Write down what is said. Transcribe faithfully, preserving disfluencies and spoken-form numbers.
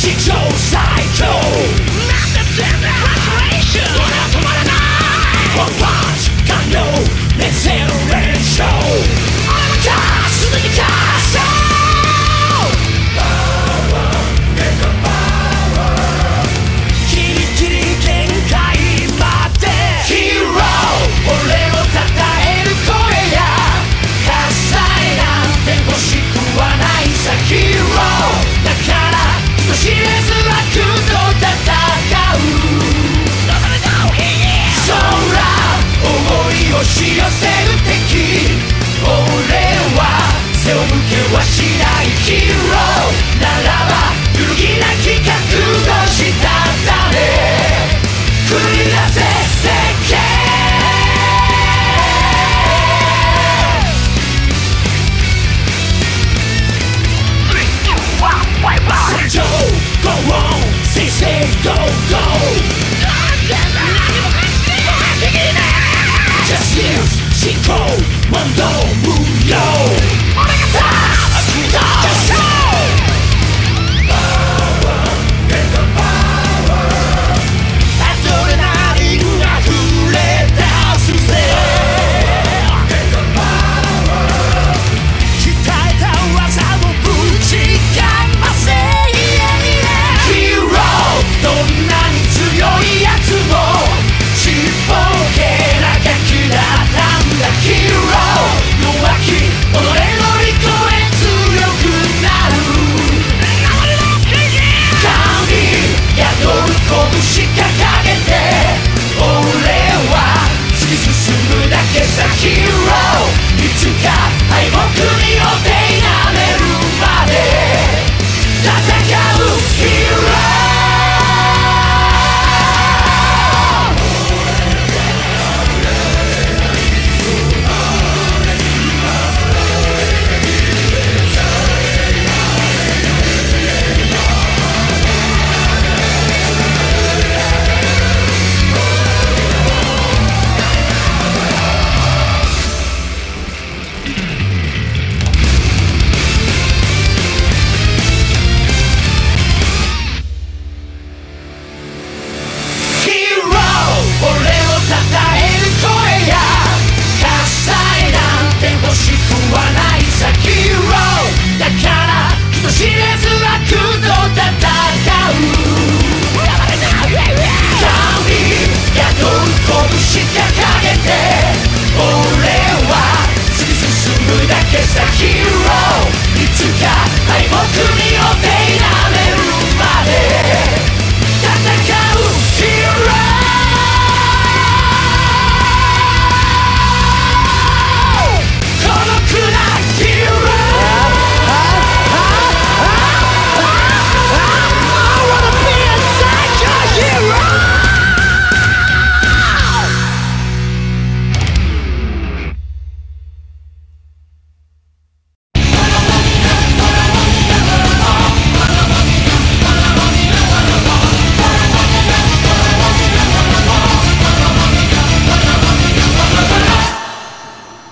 史上最強なんて全然フラストレーション俺は止まらないワンパンチ完了レッツセレブレーション俺は勝つ続き勝つ押し寄せる敵俺は背を向けはしないヒーローならば揺るぎなき覚悟したため繰り出せてけ戦場 Go on Say say go go Justice 進行問答無用俺が立つどうしよう Power Get the power アドレナリンが溢れ出すぜ Get the power 鍛えた技をぶちかませ Hero どんなに強いやつもちっぽけなガキだヒーロー弱き己の利己へ強くなる神宿る拳掲げて俺は突き進むだけさヒーローいつか敗北によって否めるまで戦うヒーローヒーローいつか敗北によって否め